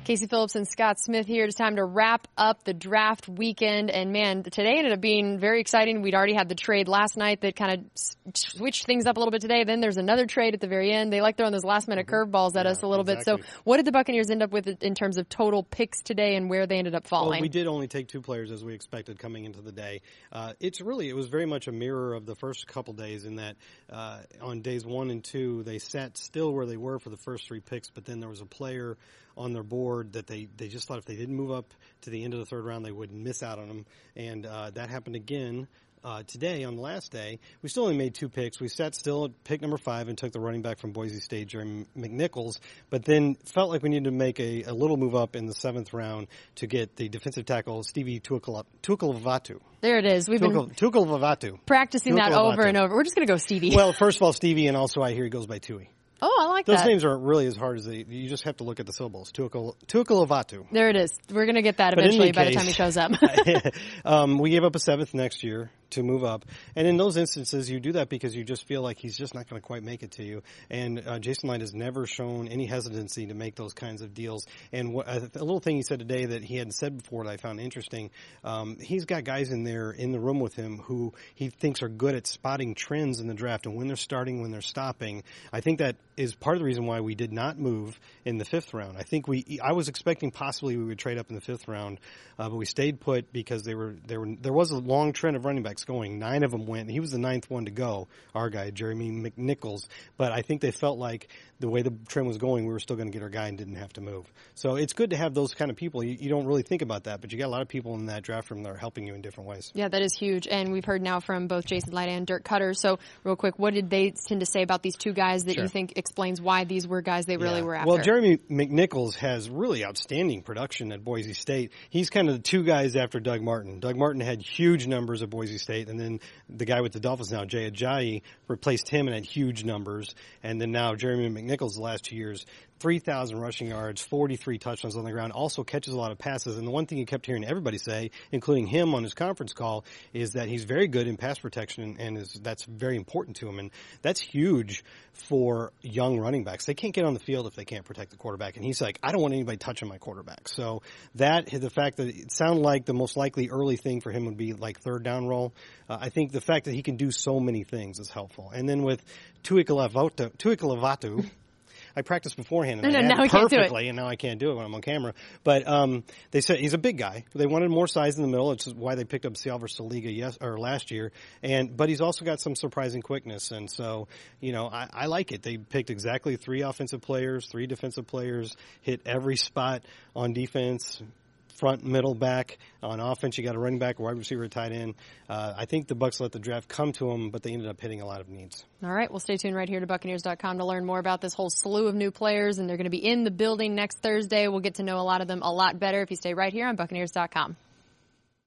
Casey Phillips and Scott Smith here. It's time to wrap up the draft weekend. And, man, today ended up being very exciting. We'd already had the trade last night that kind of switched things up a little bit today. Then there's another trade at the very end. They like throwing those last-minute curveballs at us a little bit. So what did the Buccaneers end up with in terms of total picks today and where they ended up falling? Well, we did only take 2 players as we expected coming into the day. It was very much a mirror of the first couple days in that on days 1 and 2, they sat still where they were for the first 3 picks, but then there was a player on their board that they just thought if they didn't move up to the end of the 3rd round, they would miss out on them. And that happened again today on the last day. We still only made 2 picks. We sat still at pick number 5 and took the running back from Boise State, Jeremy McNichols, but then felt like we needed to make a little move up in the 7th round to get the defensive tackle, Stevie Tuikilavatu. There it is. We've been practicing that over and over. We're just going to go Stevie. Well, first of all, Stevie, and also I hear he goes by Tui. Oh, I like that. Those names aren't really as hard as you just have to look at the syllables. Tuikilavatu. There it is. We're going to get that eventually by the time he shows up. We gave up a 7th next year to move up. And in those instances, you do that because you just feel like he's just not going to quite make it to you. And Jason Licht has never shown any hesitancy to make those kinds of deals. And a little thing he said today that he hadn't said before that I found interesting, he's got guys in there in the room with him who he thinks are good at spotting trends in the draft and when they're starting, when they're stopping. I think that is part of the reason why we did not move in the 5th round. I was expecting possibly we would trade up in the 5th round, but we stayed put because there was a long trend of running backs going. 9 of them went. He was the 9th one to go, our guy, Jeremy McNichols. But I think they felt like the way the trend was going, we were still going to get our guy and didn't have to move. So it's good to have those kind of people. You don't really think about that, but you got a lot of people in that draft room that are helping you in different ways. Yeah, that is huge. And we've heard now from both Jason Licht and Dirk Cutter. So real quick, what did they tend to say about these 2 guys that you think explains why these were guys they really were after? Well, Jeremy McNichols has really outstanding production at Boise State. He's kind of the 2 guys after Doug Martin. Doug Martin had huge numbers at Boise State, and then the guy with the Dolphins now, Jay Ajayi, replaced him and had huge numbers. And then now Jeremy McNichols the last 2 years, 3,000 rushing yards, 43 touchdowns on the ground, also catches a lot of passes. And the one thing you kept hearing everybody say, including him on his conference call, is that he's very good in pass protection, and that's very important to him. And that's huge for young running backs. They can't get on the field if they can't protect the quarterback. And he's like, I don't want anybody touching my quarterback. So the fact that it sounded like the most likely early thing for him would be like 3rd down roll. I think the fact that he can do so many things is helpful. And then with Tuikilavatu, I practiced beforehand and I had it perfectly, and now I can't do it when I'm on camera. But they said he's a big guy. They wanted more size in the middle. It's why they picked up Salver Saliga last year. But he's also got some surprising quickness, and so I like it. They picked exactly 3 offensive players, 3 defensive players, hit every spot on defense. Front, middle, back. On offense, you got a running back, a wide receiver, a tight end. I think the Bucs let the draft come to them, but they ended up hitting a lot of needs. All right, well, stay tuned right here to Buccaneers.com to learn more about this whole slew of new players, and they're going to be in the building next Thursday. We'll get to know a lot of them a lot better if you stay right here on Buccaneers.com.